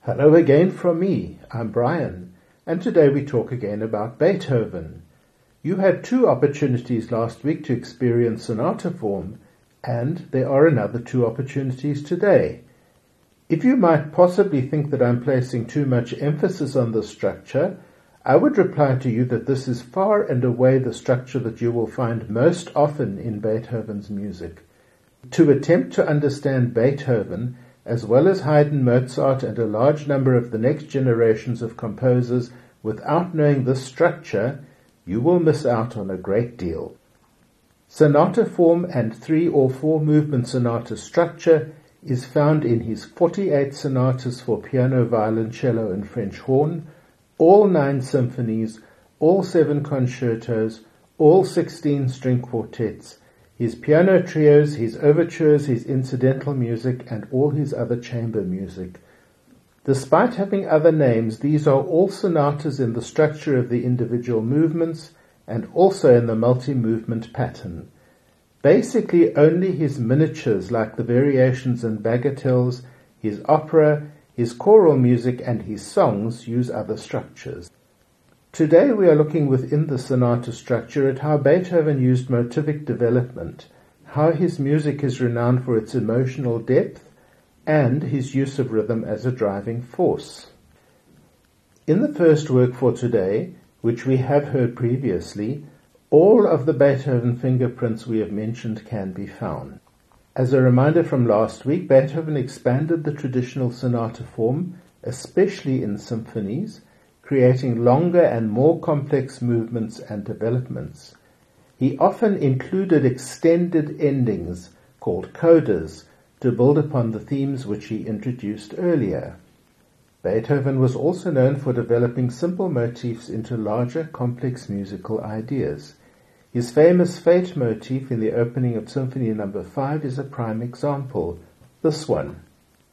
Hello again from me, I'm Brian, and today we talk again about Beethoven. You had 2 opportunities last week to experience sonata form, and there are another 2 opportunities today. If you might possibly think that I'm placing too much emphasis on the structure, I would reply to you that this is far and away the structure that you will find most often in Beethoven's music. To attempt to understand Beethoven, as well as Haydn, Mozart, and a large number of the next generations of composers, without knowing this structure, you will miss out on a great deal. Sonata form and 3 or 4 movement sonata structure is found in his 48 sonatas for piano, violoncello, and French horn, all 9 symphonies, all 7 concertos, all 16 string quartets, his piano trios, his overtures, his incidental music, and all his other chamber music. Despite having other names, these are all sonatas in the structure of the individual movements and also in the multi-movement pattern. Basically, only his miniatures like the variations and bagatelles, his opera, his choral music, and his songs use other structures. Today we are looking within the sonata structure at how Beethoven used motivic development, how his music is renowned for its emotional depth, and his use of rhythm as a driving force. In the first work for today, which we have heard previously, all of the Beethoven fingerprints we have mentioned can be found. As a reminder from last week, Beethoven expanded the traditional sonata form, especially in symphonies, creating longer and more complex movements and developments. He often included extended endings, called codas, to build upon the themes which he introduced earlier. Beethoven was also known for developing simple motifs into larger, complex musical ideas. His famous Fate motif in the opening of Symphony No. 5 is a prime example. This one.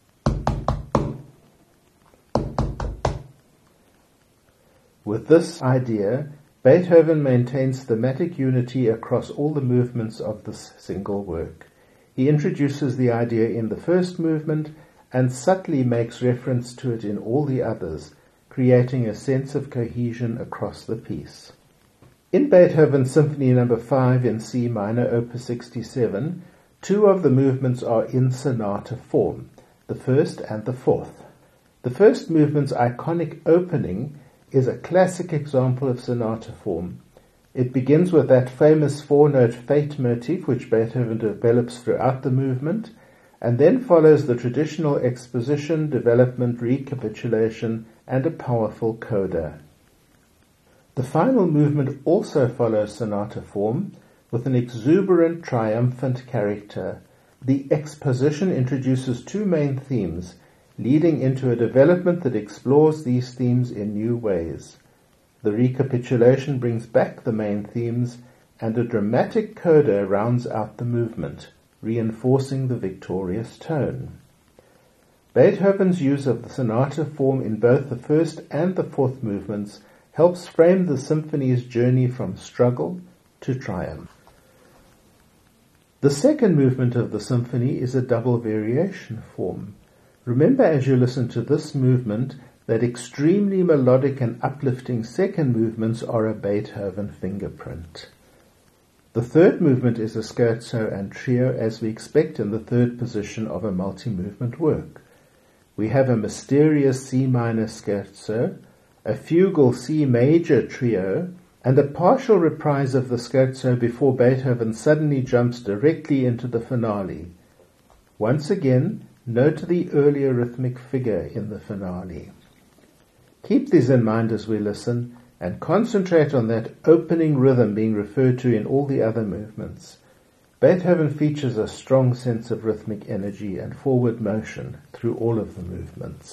With this idea, Beethoven maintains thematic unity across all the movements of this single work. He introduces the idea in the first movement and subtly makes reference to it in all the others, creating a sense of cohesion across the piece. In Beethoven's Symphony No. 5 in C minor, Opus 67, 2 of the movements are in sonata form, the first and the fourth. The first movement's iconic opening is a classic example of sonata form. It begins with that famous 4-note Fate motif which Beethoven develops throughout the movement, and then follows the traditional exposition, development, recapitulation, and a powerful coda. The final movement also follows sonata form, with an exuberant, triumphant character. The exposition introduces 2 main themes, leading into a development that explores these themes in new ways. The recapitulation brings back the main themes, and a dramatic coda rounds out the movement, reinforcing the victorious tone. Beethoven's use of the sonata form in both the first and the fourth movements helps frame the symphony's journey from struggle to triumph. The second movement of the symphony is a double variation form. Remember as you listen to this movement that extremely melodic and uplifting second movements are a Beethoven fingerprint. The third movement is a scherzo and trio as we expect in the third position of a multi-movement work. We have a mysterious C minor scherzo, a fugal C major trio, and a partial reprise of the scherzo before Beethoven suddenly jumps directly into the finale. Once again, note the earlier rhythmic figure in the finale. Keep these in mind as we listen, and concentrate on that opening rhythm being referred to in all the other movements. Beethoven features a strong sense of rhythmic energy and forward motion through all of the movements.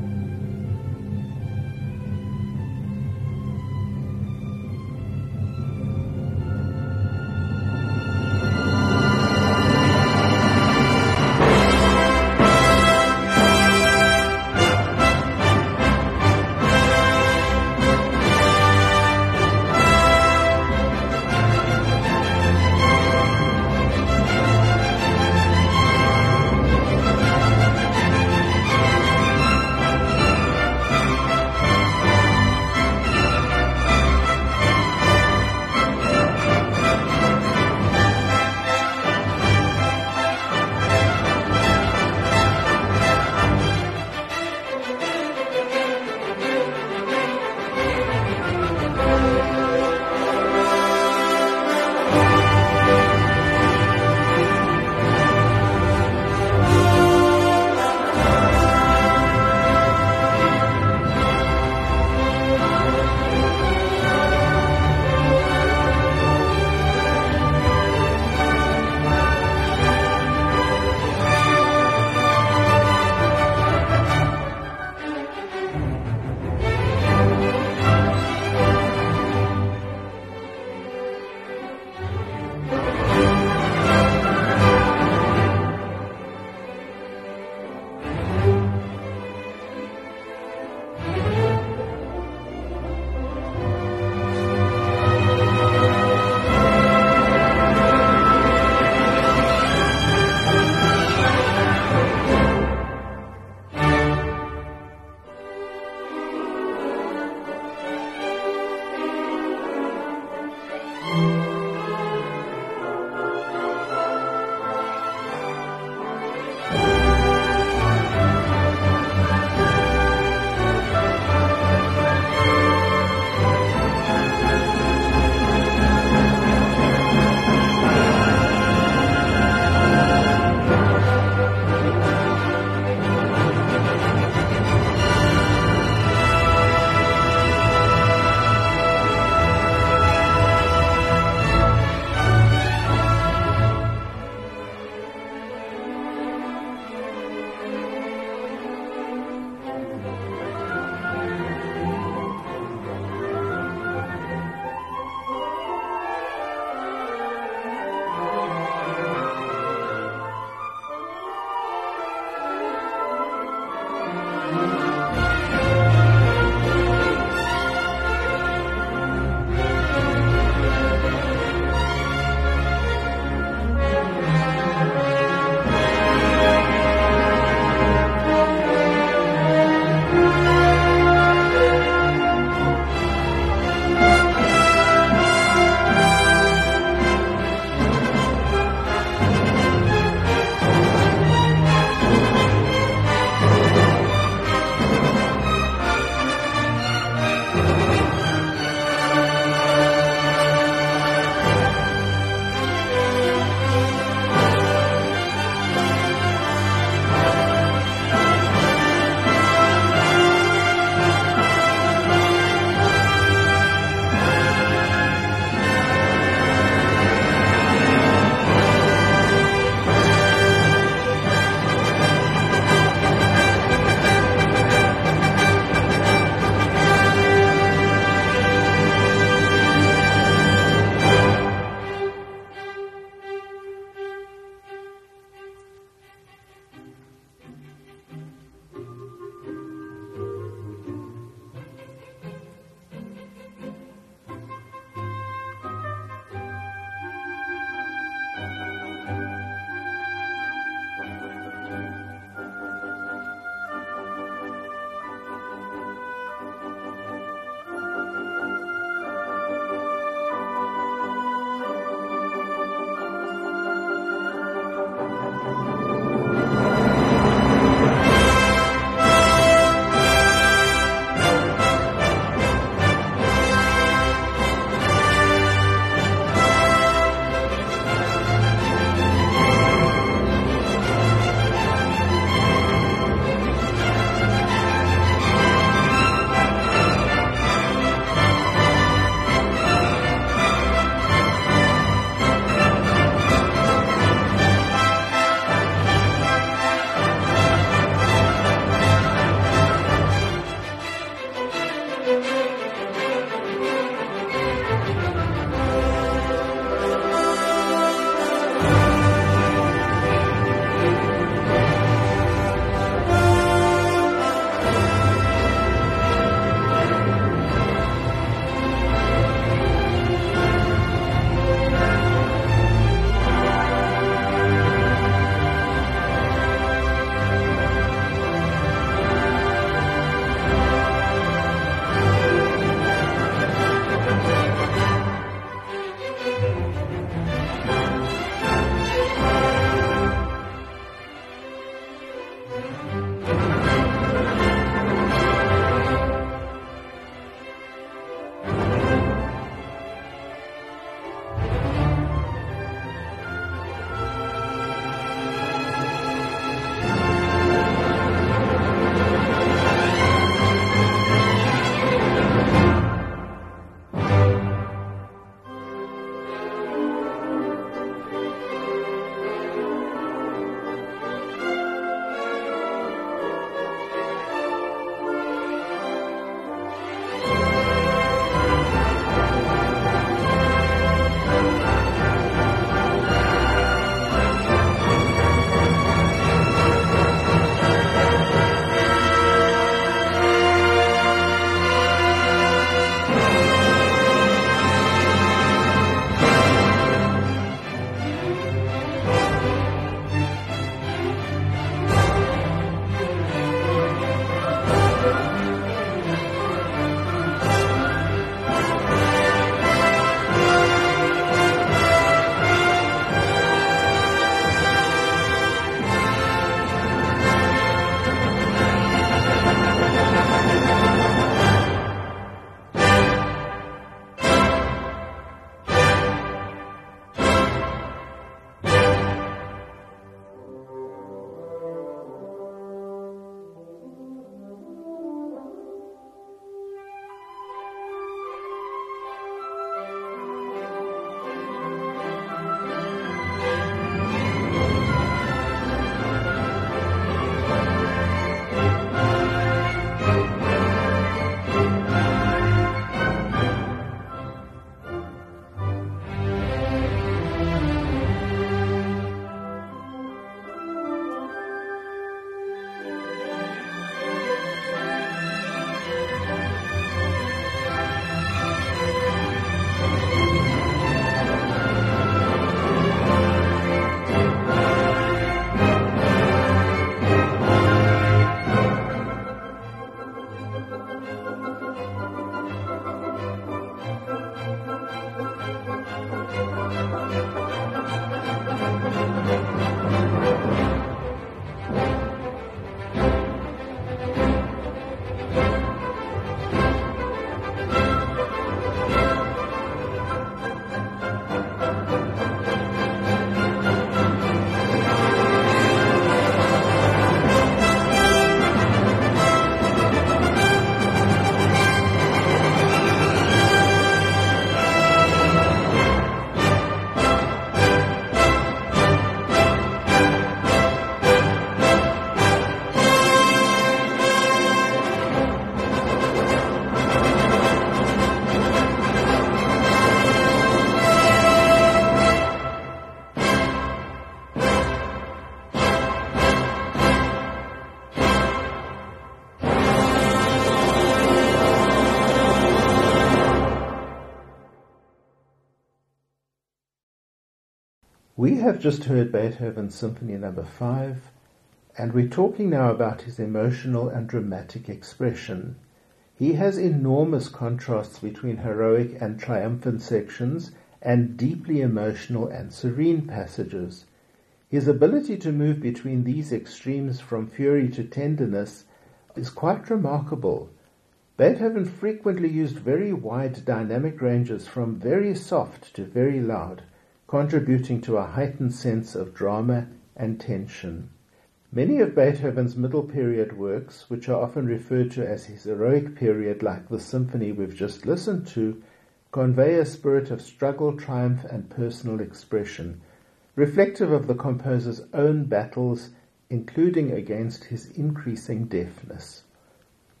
We have just heard Beethoven's Symphony No. 5, and we're talking now about his emotional and dramatic expression. He has enormous contrasts between heroic and triumphant sections and deeply emotional and serene passages. His ability to move between these extremes from fury to tenderness is quite remarkable. Beethoven frequently used very wide dynamic ranges from very soft to very loud, contributing to a heightened sense of drama and tension. Many of Beethoven's middle period works, which are often referred to as his heroic period, like the symphony we've just listened to, convey a spirit of struggle, triumph, and personal expression, reflective of the composer's own battles, including against his increasing deafness.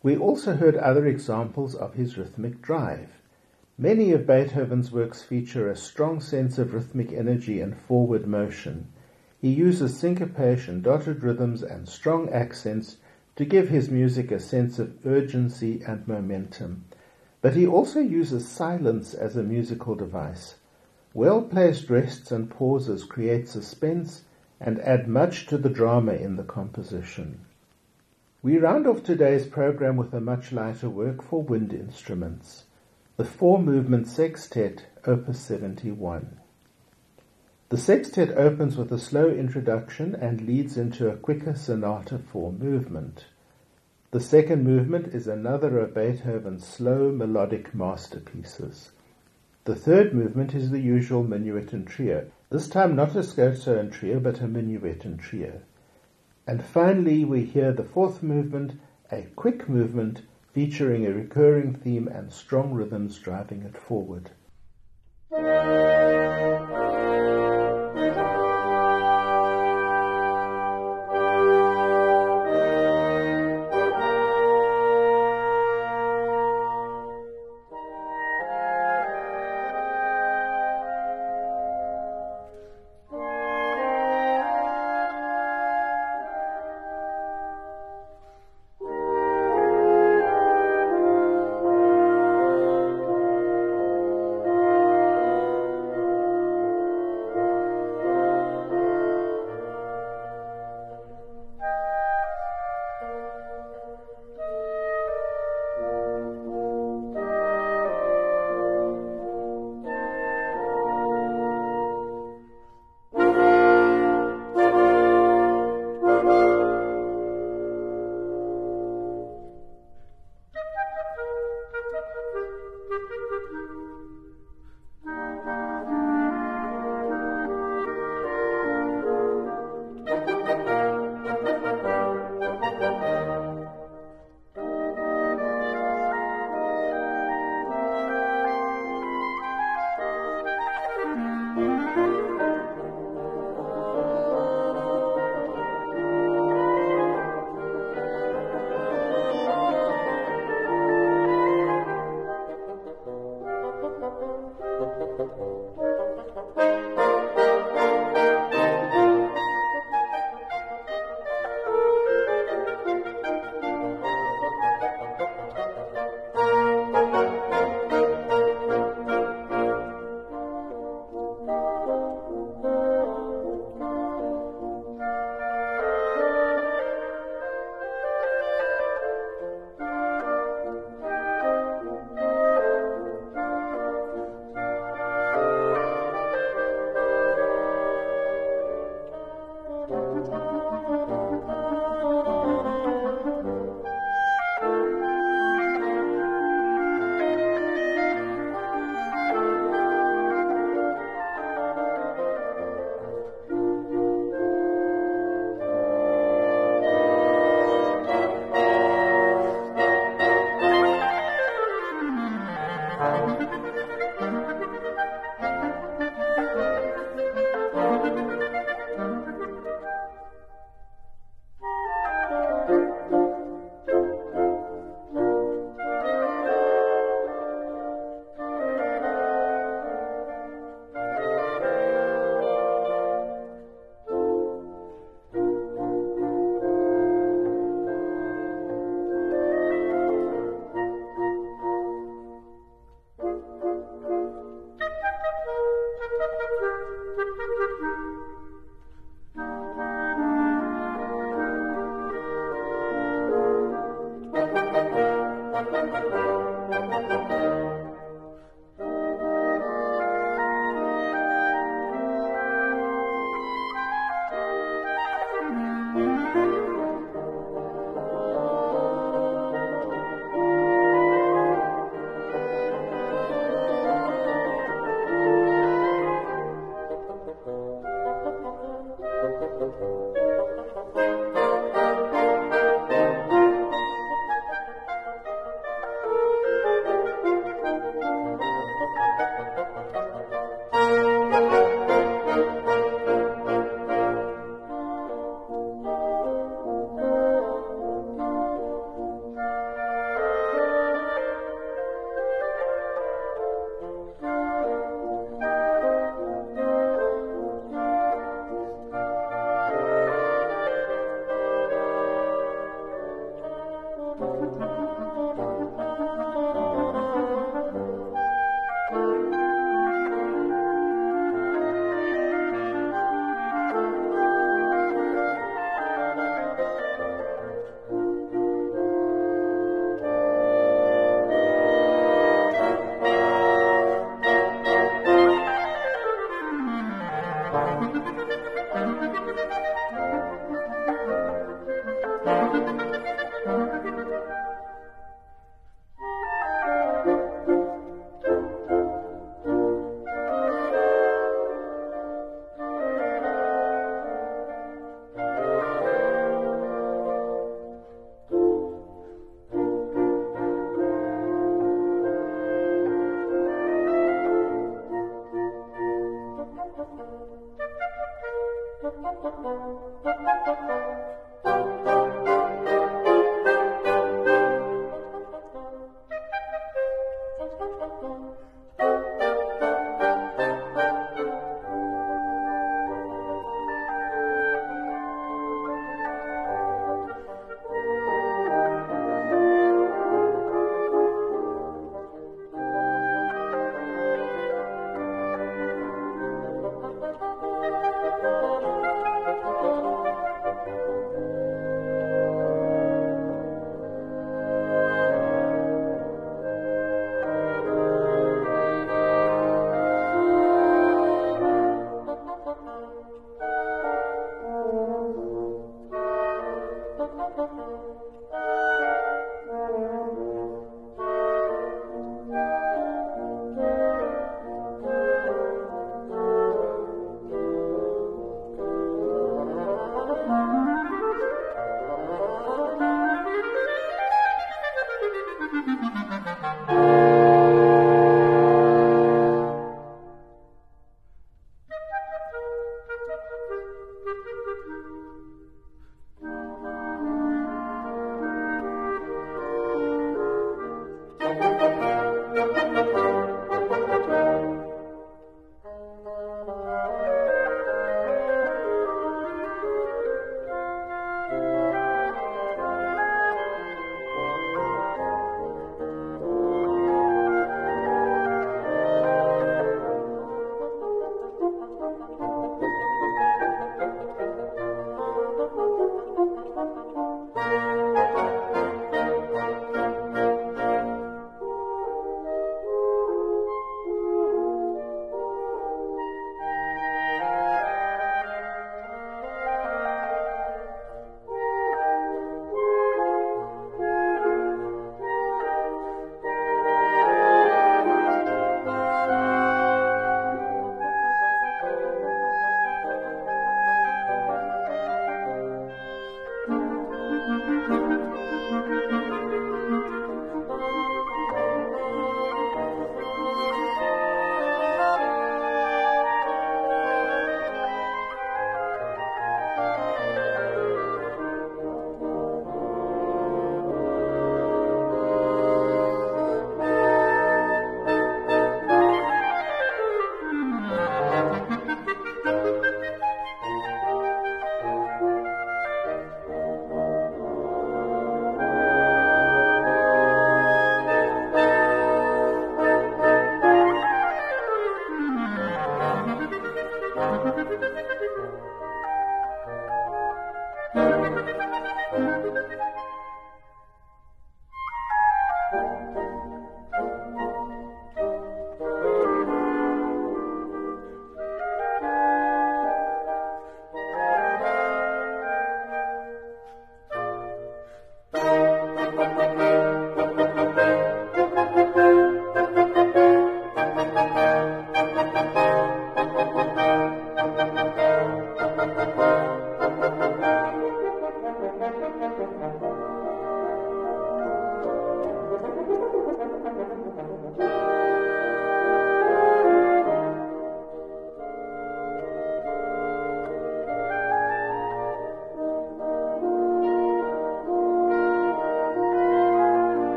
We also heard other examples of his rhythmic drive. Many of Beethoven's works feature a strong sense of rhythmic energy and forward motion. He uses syncopation, dotted rhythms, and strong accents to give his music a sense of urgency and momentum. But he also uses silence as a musical device. Well-placed rests and pauses create suspense and add much to the drama in the composition. We round off today's program with a much lighter work for wind instruments, the four-movement sextet, Opus 71. The sextet opens with a slow introduction and leads into a quicker sonata form movement. The second movement is another of Beethoven's slow melodic masterpieces. The third movement is the usual minuet and trio, this time not a scherzo and trio but a minuet and trio. And finally we hear the fourth movement, a quick movement featuring a recurring theme and strong rhythms driving it forward.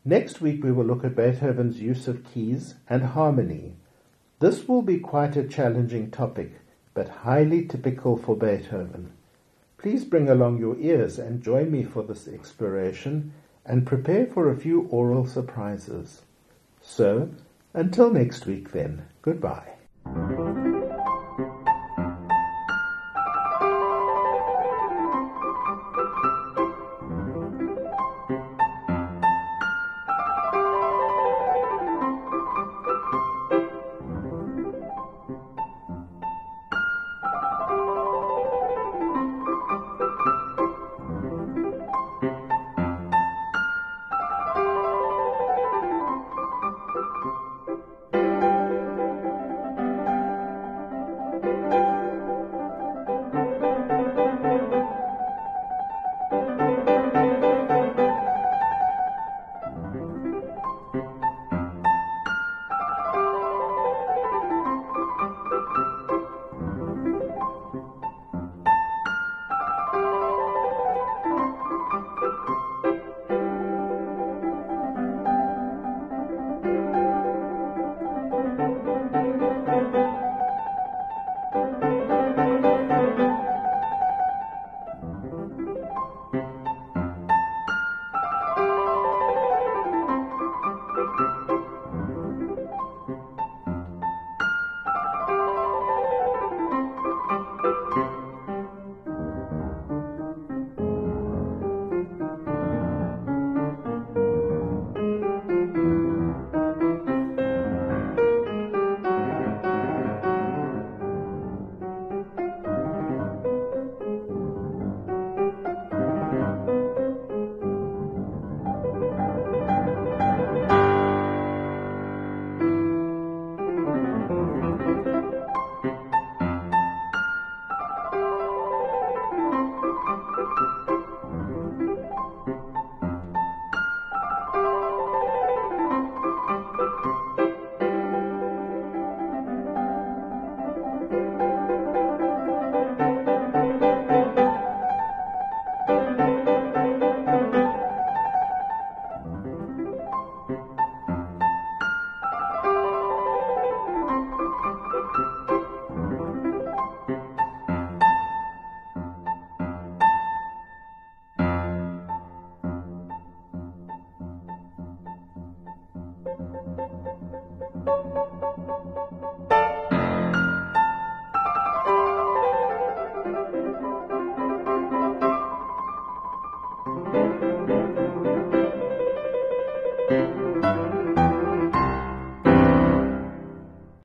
Next week we will look at Beethoven's use of keys and harmony. This will be quite a challenging topic, but highly typical for Beethoven. Please bring along your ears and join me for this exploration, and prepare for a few oral surprises. So, until next week then, goodbye.